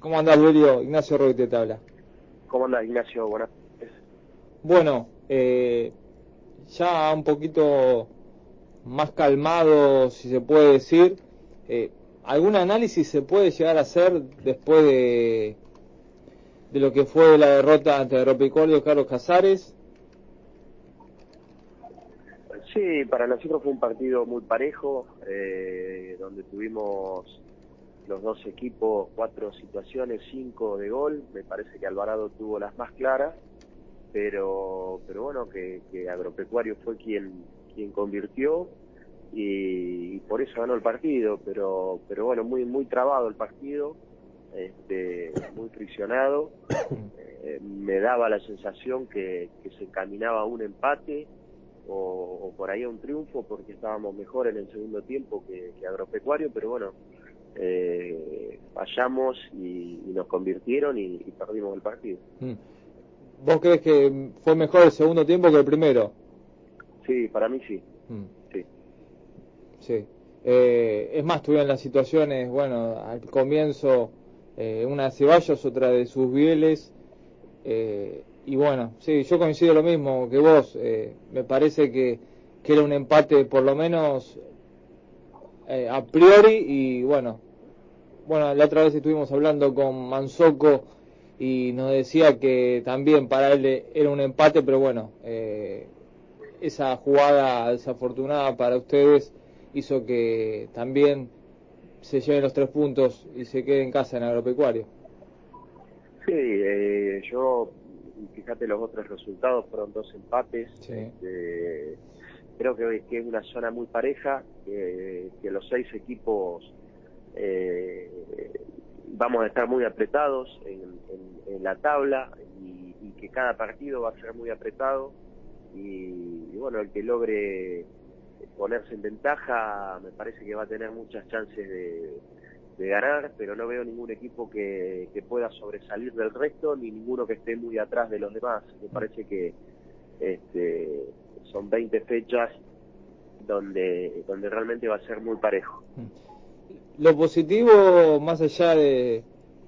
¿Cómo andás, Duilio? Ignacio Roite te habla. ¿Cómo andás, Ignacio? Buenas tardes. Bueno, ya un poquito más calmado, si se puede decir. ¿Algún análisis se puede llegar a hacer después de lo que fue la derrota ante Agropecuario Carlos Casares? Sí, para nosotros fue un partido muy parejo, donde tuvimos los dos equipos 4 situaciones, 5 de gol. Me parece que Alvarado tuvo las más claras, pero bueno, que Agropecuario fue quien convirtió y por eso ganó el partido. Pero bueno, muy trabado el partido, muy friccionado. Me daba la sensación que se encaminaba a un empate o por ahí a un triunfo, porque estábamos mejor en el segundo tiempo que Agropecuario, pero bueno, fallamos y nos convirtieron y perdimos el partido. ¿Vos crees que fue mejor el segundo tiempo que el primero? Sí, para mí sí. Sí. Sí. Es más, tuvieron las situaciones, bueno, al comienzo, una de Ceballos, otra de Susbieles, y bueno, sí, yo coincido lo mismo que vos. Me parece que era un empate por lo menos a priori. Y bueno, la otra vez estuvimos hablando con Manzoco y nos decía que también para él era un empate, pero bueno, esa jugada desafortunada para ustedes hizo que también se lleven los 3 puntos y se quede en casa en Agropecuario. Sí, fíjate, los otros resultados fueron 2 empates. Sí. Creo que es una zona muy pareja, que los 6 equipos vamos a estar muy apretados en la tabla, y que cada partido va a ser muy apretado, y bueno, el que logre ponerse en ventaja me parece que va a tener muchas chances de ganar, pero no veo ningún equipo que pueda sobresalir del resto, ni ninguno que esté muy atrás de los demás. Me parece que son 20 fechas donde realmente va a ser muy parejo. Lo positivo, más allá de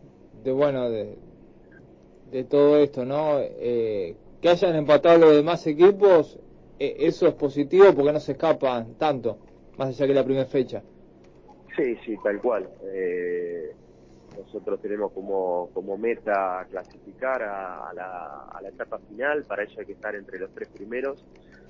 todo esto, ¿no? Que hayan empatado los demás equipos, eso es positivo porque no se escapan tanto, más allá que la primera fecha. Sí, tal cual. Nosotros tenemos como meta clasificar a la etapa final. Para eso hay que estar entre los 3 primeros.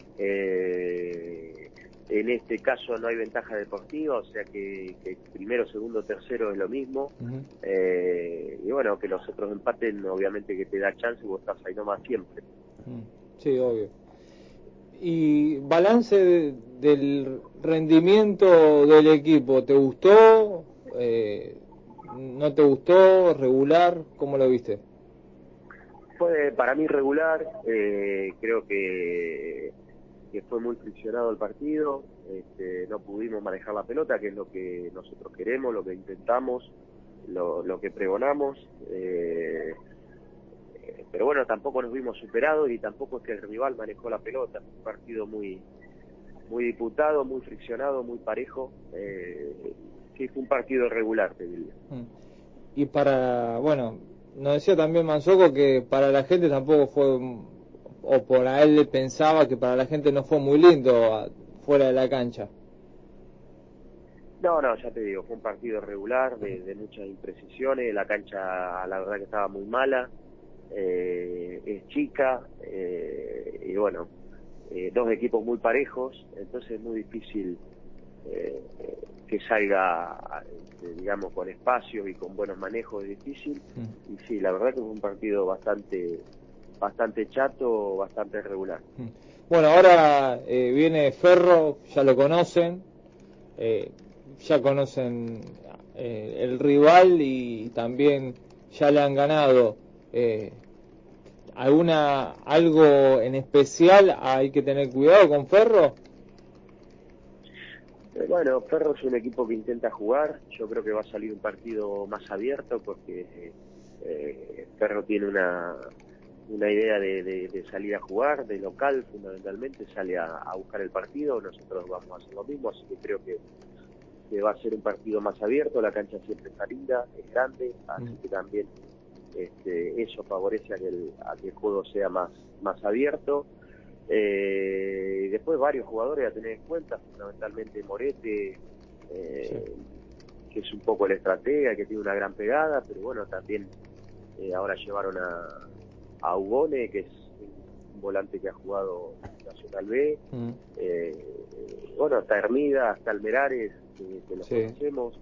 En este caso no hay ventaja deportiva, o sea que primero, segundo, tercero es lo mismo. Y bueno, que los otros empaten, obviamente que te da chance, vos estás ahí nomás siempre. Sí, obvio. Y balance del rendimiento del equipo, ¿te gustó? ¿No te gustó? ¿Regular? ¿Cómo lo viste? Fue para mí regular. Creo que fue muy friccionado el partido. No pudimos manejar la pelota, que es lo que nosotros queremos, lo que intentamos, lo que pregonamos. Pero bueno, tampoco nos vimos superados y tampoco es que el rival manejó la pelota. Fue un partido muy disputado, muy friccionado, muy parejo. Sí, fue un partido regular, te diría. Y nos decía también Manzoco que para la gente tampoco fue, o por a él pensaba que para la gente no fue muy lindo fuera de la cancha. No, ya te digo, fue un partido regular, de muchas imprecisiones. La cancha, la verdad que estaba muy mala, es chica, y bueno, 2 equipos muy parejos, entonces es muy difícil que salga, digamos, con espacios y con buenos manejos, es difícil. Y sí, la verdad que fue un partido bastante chato, bastante regular. Bueno, ahora viene Ferro, ya lo conocen, ya conocen el rival y también ya le han ganado. ¿Algo en especial hay que tener cuidado con Ferro? Bueno, Ferro es un equipo que intenta jugar. Yo creo que va a salir un partido más abierto, porque Ferro tiene una idea de salir a jugar, de local fundamentalmente, sale a buscar el partido. Nosotros vamos a hacer lo mismo, así que creo que va a ser un partido más abierto, la cancha siempre está linda, es grande, así que también eso favorece a que el juego sea más abierto. Y después varios jugadores a tener en cuenta, fundamentalmente Morete, que es un poco el estratega, que tiene una gran pegada, pero bueno, también ahora llevaron a Ugone, que es un volante que ha jugado Nacional B. Bueno, está Hermida, está Almerares, que los conocemos.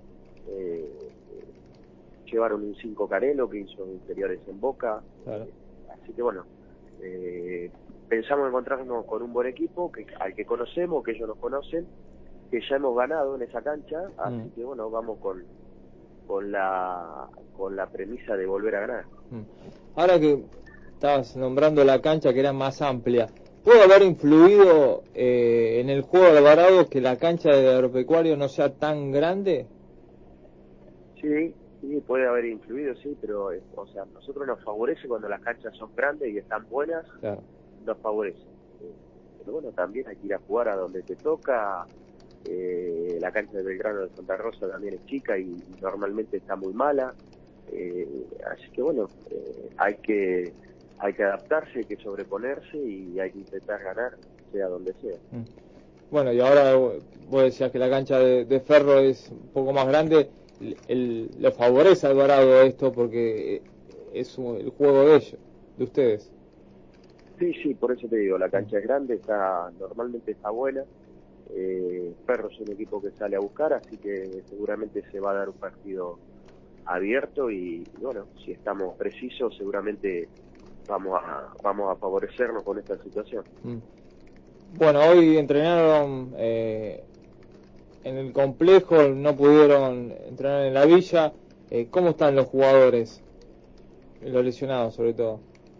Llevaron un 5 Carelo, que hizo interiores en Boca. Claro. Así que bueno, pensamos encontrarnos con un buen equipo al que conocemos, que ellos nos conocen, que ya hemos ganado en esa cancha, así que bueno, vamos con la premisa de volver a ganar. Ahora que estabas nombrando la cancha que era más amplia, ¿puede haber influido en el juego de Alvarado que la cancha de Agropecuario no sea tan grande? Sí, puede haber influido, sí, pero o sea, nosotros nos favorece cuando las canchas son grandes y están buenas, claro. Nos favorece. Pero bueno, también hay que ir a jugar a donde te toca. La cancha de Belgrano de Santa Rosa también es chica y normalmente está muy mala. Así que bueno, hay que adaptarse, hay que sobreponerse y hay que intentar ganar, sea donde sea. Bueno, y ahora vos decías que la cancha de Ferro es un poco más grande. Le favorece a Alvarado esto porque es el juego de ellos, de ustedes. Sí, por eso te digo, la cancha es grande, normalmente está buena. Ferro es un equipo que sale a buscar, así que seguramente se va a dar un partido abierto y bueno, si estamos precisos seguramente vamos a favorecernos con esta situación. Bueno, hoy entrenaron en el complejo, no pudieron entrenar en la villa. ¿Cómo están los jugadores? Los lesionados sobre todo.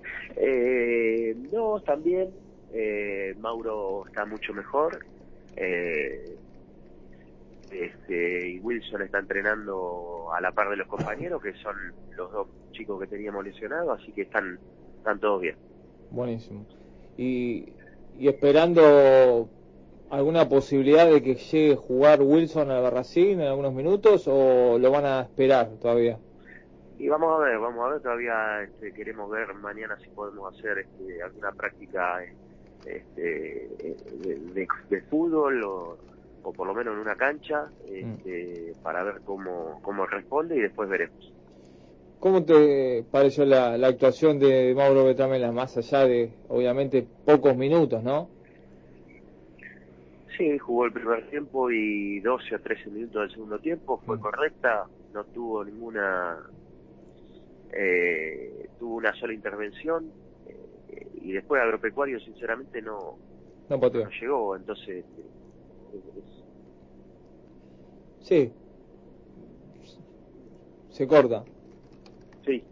No, también Mauro está mucho mejor. Y Wilson está entrenando a la par de los compañeros, que son los dos chicos que teníamos lesionados, así que están todos bien. Buenísimo. Y esperando alguna posibilidad de que llegue a jugar Wilson al Barracín en algunos minutos, o lo van a esperar todavía. Y vamos a ver, todavía queremos ver mañana si podemos hacer alguna práctica de fútbol o por lo menos en una cancha para ver cómo responde y después veremos. ¿Cómo te pareció la actuación de Mauro Betramela, más allá de, obviamente, pocos minutos, no? Sí, jugó el primer tiempo y 12 o 13 minutos del segundo tiempo, fue correcta, no tuvo tuvo una sola intervención y después Agropecuario sinceramente no llegó, entonces sí, se corta. Sí.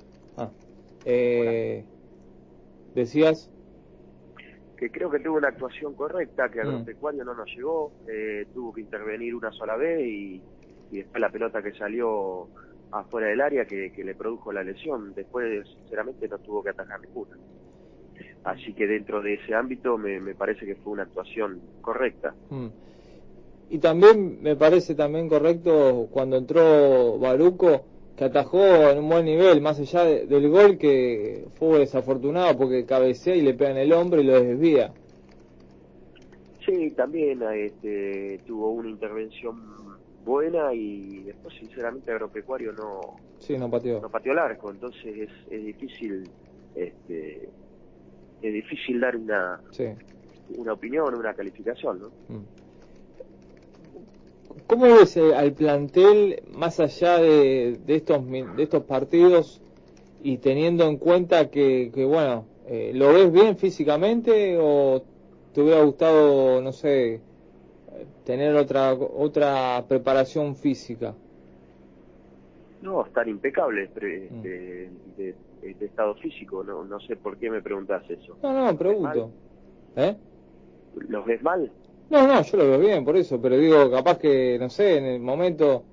¿Decías? Que creo que tuvo una actuación correcta, que Agropecuario no nos llegó, tuvo que intervenir una sola vez y después la pelota que salió afuera del área que le produjo la lesión, después sinceramente no tuvo que atajar ninguna. Así que dentro de ese ámbito me parece que fue una actuación correcta. Y también me parece también correcto cuando entró Baruco, que atajó en un buen nivel, más allá del gol, que fue desafortunado porque cabecea y le pega en el hombro y lo desvía. Sí, también tuvo una intervención buena y después sinceramente Agropecuario no pateó el arco, entonces es difícil dar una opinión, una calificación, ¿no? ¿Cómo ves al plantel más allá de estos partidos y teniendo en cuenta que bueno, ¿lo ves bien físicamente o te hubiera gustado, no sé, tener otra preparación física? No, están impecables de estado físico, no sé por qué me preguntas eso. No, pregunto. ¿Los ves mal? No, yo lo veo bien, por eso, pero digo, capaz que, no sé, en el momento...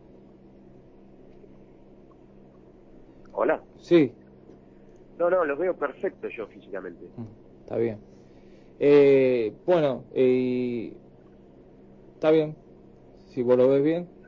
¿Hola? Sí. No, los veo perfectos yo físicamente. Está bien. Bueno, está bien, si vos lo ves bien.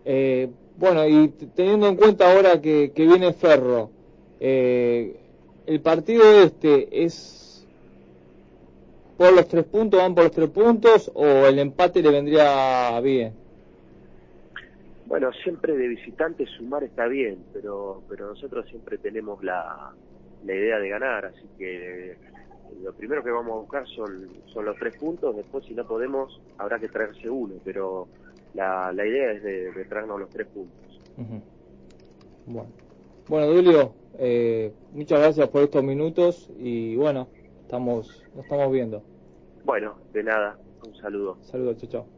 Bueno, y teniendo en cuenta ahora que viene Ferro, el partido es por los 3 puntos, van por los 3 puntos, o el empate le vendría bien. Bueno, siempre de visitante sumar está bien, pero nosotros siempre tenemos la idea de ganar, así que lo primero que vamos a buscar son los 3 puntos. Después, si no podemos, habrá que traerse uno, pero la idea es de traernos los 3 puntos. Uh-huh. Bueno, Dulio, muchas gracias por estos minutos y bueno, nos estamos viendo. Bueno, de nada, un saludo. Saludos, chao, chao.